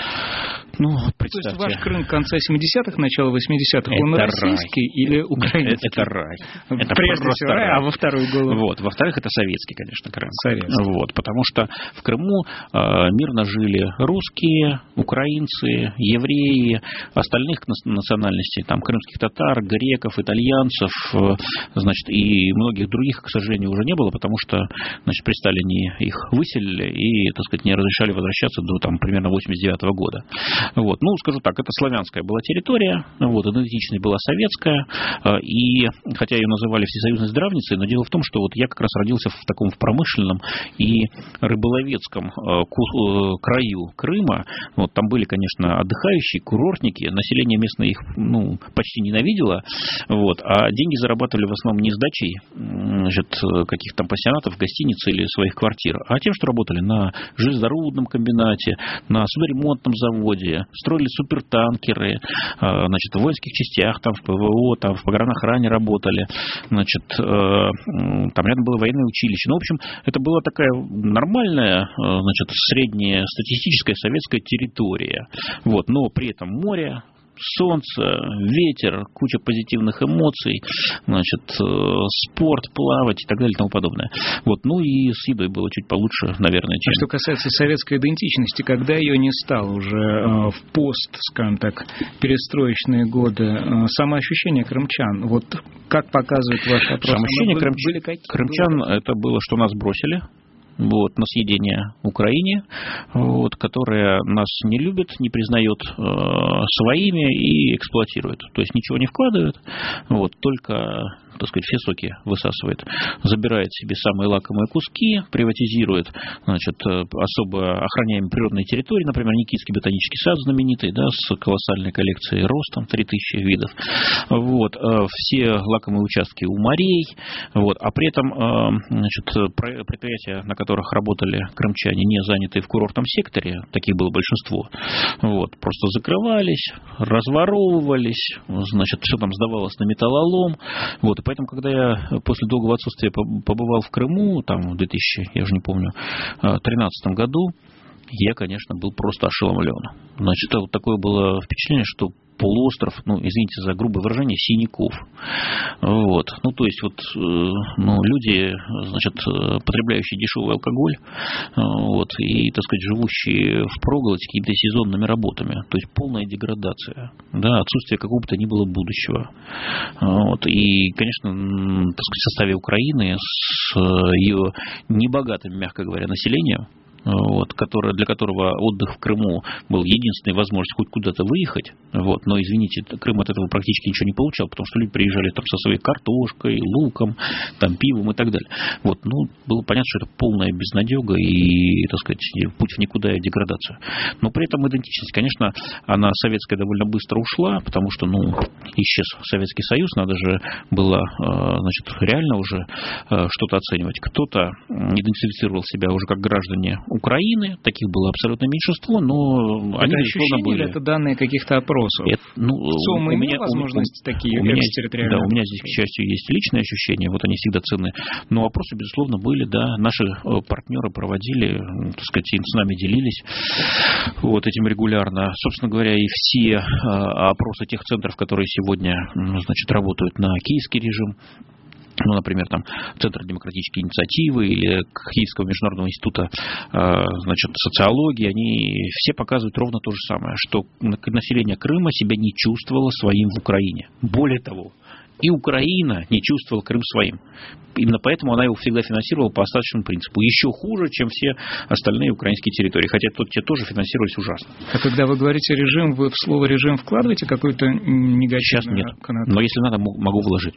ну, представьте. То есть ваш Крым конца семидесятых, начала восьмидесятых, он российский рай. Или украинский? Это, это рай. Это прежде всего рай, а во вторую голову? Вот. Во-вторых, это советский, конечно, Крым. Советский. Вот. Потому что в Крыму мирно жили русские, украинцы, евреи, остальных национальностей, там, крымских татар, греков, итальянцев, значит, и многих других, к сожалению, уже не было, потому что, значит, при Сталине их выселили и, так сказать, не разрешали возвращаться до, там, примерно восемьдесят девятого года. Вот. Ну, скажу так, это славянская была территория, вот, идентичность была советская, и, хотя ее называли всесоюзной здравницей, но дело в том, что вот я как раз родился в таком в промышленном и рыболовецком краю Крыма. Вот, там были, конечно, отдыхающие, курортники, население местное их, ну, почти ненавидело, вот, а деньги зарабатывали в основном не сдачей, значит, каких-то там пансионатов, гостиниц или своих квартир, а тем, что работали на железорудном комбинате, на судоремонтном заводе, строили супертанкеры, значит, в воинских частях, там в ПВО, там в погранохране работали, значит, там рядом было военное училище. Ну, в общем, это была такая нормальная, значит, средняя статистическая советская территория. Вот, но при этом море, солнце, ветер, куча позитивных эмоций, значит, спорт, плавать и так далее и тому подобное. Вот, ну и с едой было чуть получше, наверное, чем... А что касается советской идентичности, когда ее не стало уже э, в пост, скажем так, перестроечные годы, э, самоощущение крымчан, вот как показывает ваш опрос? Самоощущение крымч... крымчан, это было, что нас бросили. Вот, на съедение Украине, вот, которая нас не любит, не признает э, своими и эксплуатирует. То есть ничего не вкладывает, вот, только, так сказать, все соки высасывает, забирает себе самые лакомые куски, приватизирует, значит, особо охраняемые природные территории, например, Никитский ботанический сад знаменитый, да, с колоссальной коллекцией роз, там три тысячи видов. Вот, э, все лакомые участки у морей, вот, а при этом, э, значит, предприятия, на которых работали крымчане, не занятые в курортном секторе, таких было большинство, вот, просто закрывались, разворовывались, значит, все там сдавалось на металлолом, вот, и поэтому, когда я после долгого отсутствия побывал в Крыму, там, в две тысячи, я уже не помню, тринадцатом году, я, конечно, был просто ошеломлен. Значит, вот такое было впечатление, что полуостров, ну, извините за грубое выражение, синяков. Вот. Ну, то есть, вот, ну, люди, значит, потребляющие дешевый алкоголь, вот, и, так сказать, живущие впроголодь какими-то сезонными работами. То есть, полная деградация, да, отсутствие какого-то ни было будущего. Вот. И, конечно, так сказать, в составе Украины с ее небогатым, мягко говоря, населением, вот, который, для которого отдых в Крыму был единственной возможностью хоть куда-то выехать. Вот, но, извините, Крым от этого практически ничего не получал, потому что люди приезжали там со своей картошкой, луком, там, пивом и так далее. Вот, ну, было понятно, что это полная безнадега и, так сказать, путь в никуда и деградацию. Но при этом идентичность, конечно, она советская довольно быстро ушла, потому что, ну, исчез Советский Союз, надо же было, значит, реально уже что-то оценивать. Кто-то идентифицировал себя уже как граждане Украины, таких было абсолютно меньшинство, но это они, безусловно, были. Это данные каких-то опросов? Это, ну, у меня возможность у, такие у меня, да, у меня здесь, к счастью, есть личные ощущения, вот они всегда ценны, но опросы, безусловно, были, да, наши партнеры проводили, так сказать, с нами делились вот этим регулярно. Собственно говоря, и все опросы тех центров, которые сегодня, значит, работают на киевский режим, ну, например, там, Центр демократической инициативы или Киевского международного института, значит, социологии, они все показывают ровно то же самое, что население Крыма себя не чувствовало своим в Украине. Более того, и Украина не чувствовала Крым своим. Именно поэтому она его всегда финансировала по остаточному принципу. Еще хуже, чем все остальные украинские территории. Хотя тут те тоже финансировались ужасно. А когда вы говорите режим, вы в слово режим вкладываете какой-то негативный? Сейчас нет. Коннотацию? Но если надо, могу вложить.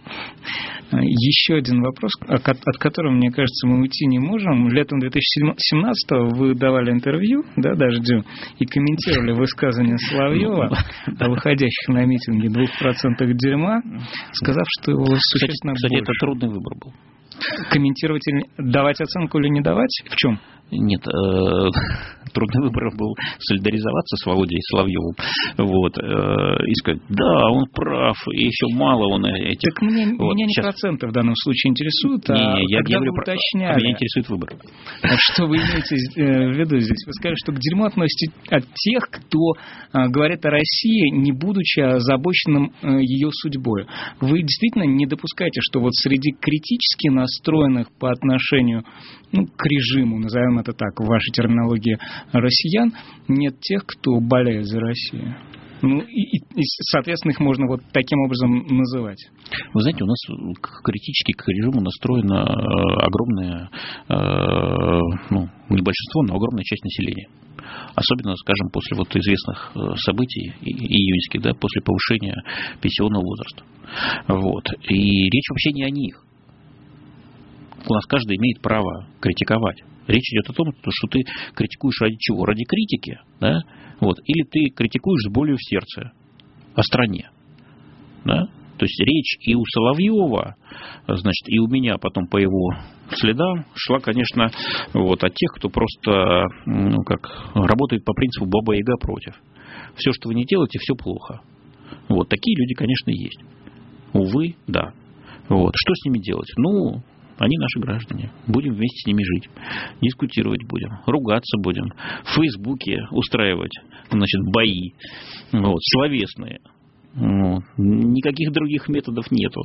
Еще один вопрос, от которого, мне кажется, мы уйти не можем. Летом две тысячи семнадцатого вы давали интервью, да, «Дождю», и комментировали высказывания Соловьева о выходящих на митинги двух процентах дерьма, сказав, что его существенно кстати, больше. Кстати, это трудный выбор был. Комментировать или давать оценку или не давать? В чем? Нет, э, трудный выбор был солидаризоваться с Володей Соловьевым, вот, э, и сказать, да, он прав, и еще мало он этих... Так мне, вот, меня не сейчас... проценты в данном случае интересуют, не, а не, я, когда я вы говорю, уточняли... про... Меня интересует выбор. А что вы имеете в виду здесь? Вы сказали, что к дерьму относитесь от тех, кто а, говорит о России, не будучи озабоченным а, ее судьбой. Вы действительно не допускаете, что вот среди критически настроенных по отношению, ну, к режиму, назовем назовем это так, в вашей терминологии, россиян, нет тех, кто болеет за Россию. Ну, и, и, соответственно, их можно вот таким образом называть. Вы знаете, у нас критически к режиму настроено огромное, ну, не большинство, но огромная часть населения. Особенно, скажем, после вот известных событий июньских, да, после повышения пенсионного возраста. Вот. И речь вообще не о них. У нас каждый имеет право критиковать. Речь идет о том, что ты критикуешь ради чего? Ради критики, да? Вот. Или ты критикуешь с болью в сердце о стране. Да? То есть речь и у Соловьева, значит, и у меня потом по его следам шла, конечно, вот, от тех, кто просто, ну, как, работает по принципу баба-яга против. Все, что вы не делаете, все плохо. Вот. Такие люди, конечно, есть. Увы, да. Вот. Что с ними делать? Ну... Они наши граждане. Будем вместе с ними жить. Дискутировать будем. Ругаться будем. В Фейсбуке устраивать, значит, бои. Вот, словесные. Вот. Никаких других методов нету.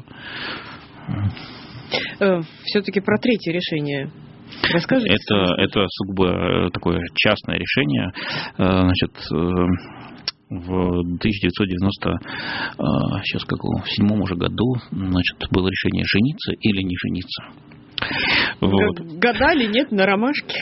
Все-таки про третье решение. Расскажите. Это, это сугубо такое частное решение. Значит, в тысяча девятьсот девяносто сейчас какого, в седьмом уже году, значит, было решение жениться или не жениться. Вот. Гадали, нет, на ромашке?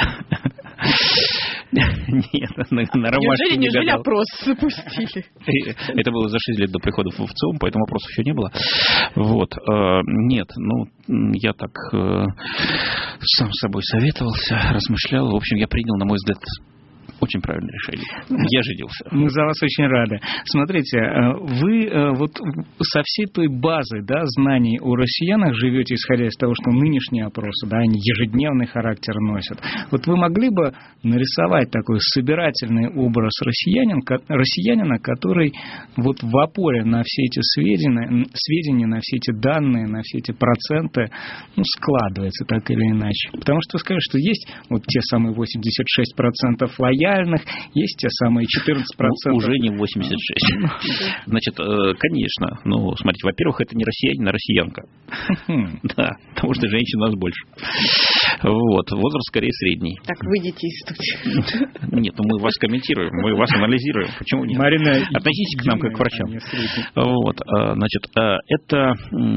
Нет, на, на ромашке неужели, не неужели гадал. Опрос запустили? Это было за шесть лет до прихода в ВЦИОМ, поэтому опросов еще не было. Вот. Нет, ну, я так сам с собой советовался, размышлял. В общем, я принял, на мой взгляд, очень правильное решение. Я женился. Мы за вас очень рады. Смотрите, вы вот со всей той базой, да, знаний о россиянах живете, исходя из того, что нынешние опросы, да, они ежедневный характер носят. Вот вы могли бы нарисовать такой собирательный образ россиянин, россиянина, который вот в опоре на все эти сведения, сведения, на все эти данные, на все эти проценты, ну, складывается так или иначе. Потому что вы скажете, что есть вот те самые восемьдесят шесть процентов лояльных, есть те самые четырнадцать процентов. Ну, уже не восемьдесят шесть. Значит, конечно. Ну, смотрите, во-первых, это не россиянин, а россиянка. Да, потому что женщин у нас больше. Вот. Возраст скорее средний. Так, выйдите из студии. Нет, ну мы вас комментируем, мы вас анализируем. Почему нет? Марина, относитесь к нам как к врачам. Вот. Значит, это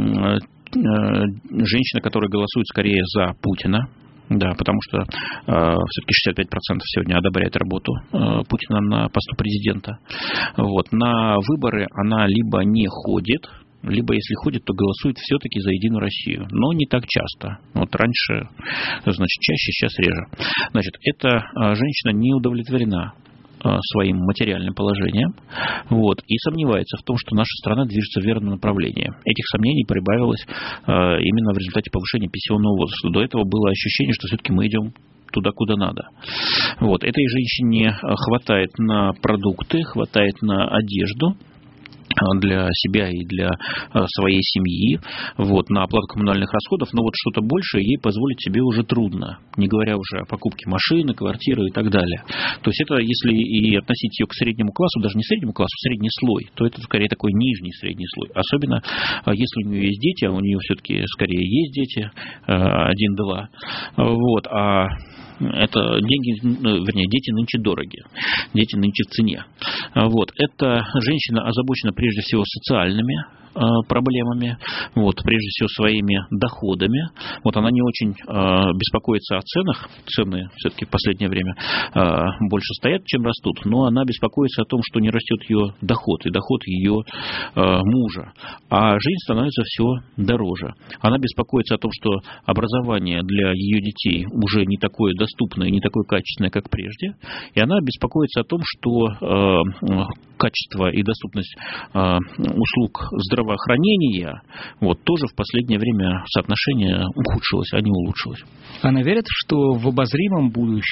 женщина, которая голосует скорее за Путина. Да, потому что э, все-таки шестьдесят пять процентов сегодня одобряет работу э, Путина на посту президента. Вот. На выборы она либо не ходит, либо, если ходит, то голосует все-таки за Единую Россию. Но не так часто. Вот раньше, значит, чаще, сейчас реже. Значит, эта женщина не удовлетворена своим материальным положением, вот, и сомневается в том, что наша страна движется в верном направлении. Этих сомнений прибавилось э, именно в результате повышения пенсионного возраста. До этого было ощущение, что все-таки мы идем туда, куда надо. Вот. Этой женщине хватает на продукты, хватает на одежду для себя и для своей семьи, вот, на оплату коммунальных расходов, но вот что-то большее ей позволить себе уже трудно, не говоря уже о покупке машины, квартиры и так далее. То есть это, если и относить ее к среднему классу, даже не среднему классу, средний слой, то это скорее такой нижний средний слой. Особенно если у нее есть дети, а у нее все-таки скорее есть дети, один-два, вот, а это деньги, вернее, дети нынче дороги, дети нынче в цене. Вот. Эта женщина озабочена прежде всего социальными проблемами, вот, прежде всего своими доходами. Вот она не очень э, беспокоится о ценах. Цены все-таки в последнее время э, больше стоят, чем растут, но она беспокоится о том, что не растет ее доход и доход ее э, мужа. А жизнь становится все дороже. Она беспокоится о том, что образование для ее детей уже не такое доступное и не такое качественное, как прежде. И она беспокоится о том, что э, качество и доступность э, услуг здравоохранения здравоохранения, вот, тоже в последнее время соотношение ухудшилось, а не улучшилось. Она верит, что в обозримом будущем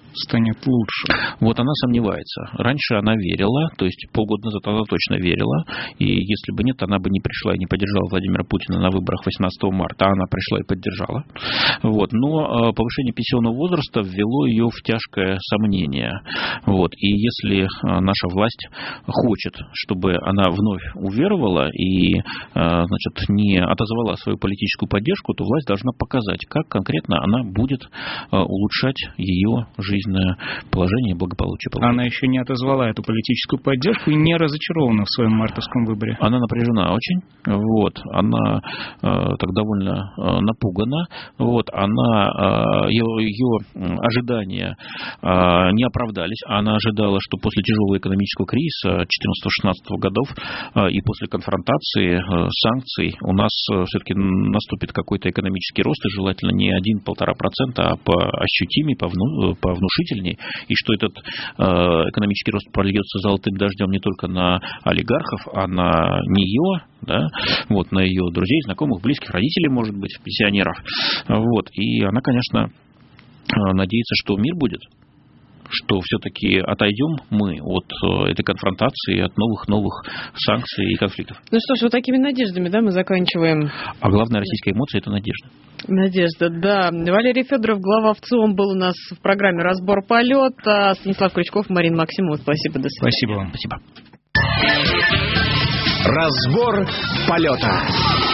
станет лучше. Вот она сомневается. Раньше она верила, то есть полгода назад она точно верила, и если бы нет, она бы не пришла и не поддержала Владимира Путина на выборах восемнадцатого марта, а она пришла и поддержала. Вот. Но повышение пенсионного возраста ввело ее в тяжкое сомнение. Вот. И если наша власть хочет, чтобы она вновь уверовала и, значит, не отозвала свою политическую поддержку, то власть должна показать, как конкретно она будет улучшать ее жизненное положение и благополучие. Она еще не отозвала эту политическую поддержку и не разочарована в своем мартовском выборе. Она напряжена очень, вот, она э, так довольно э, напугана, вот, она, э, ее, ее ожидания э, не оправдались, она ожидала, что после тяжелого экономического кризиса четырнадцатого-шестнадцатого годов э, и после конфронтации, э, санкций у нас э, все-таки наступит какой-то экономический рост, и желательно не один-полтора процента, а поощутимее, повну, повнушительней, и что этот э, экономический рост прольется золотым дождем не только на олигархов, а на нее, да, вот, на ее друзей, знакомых, близких, родителей, может быть, пенсионеров. Вот, и она, конечно, надеется, что мир будет, что все-таки отойдем мы от этой конфронтации, от новых-новых санкций и конфликтов. Ну что ж, вот такими надеждами, да, мы заканчиваем. А главная российская эмоция – это надежда. Надежда, да. Валерий Федоров, глава ВЦИОМ, был у нас в программе «Разбор полета». Станислав Крючков, Марина Максимова. Спасибо, до свидания. Спасибо вам. Спасибо. Разбор полета.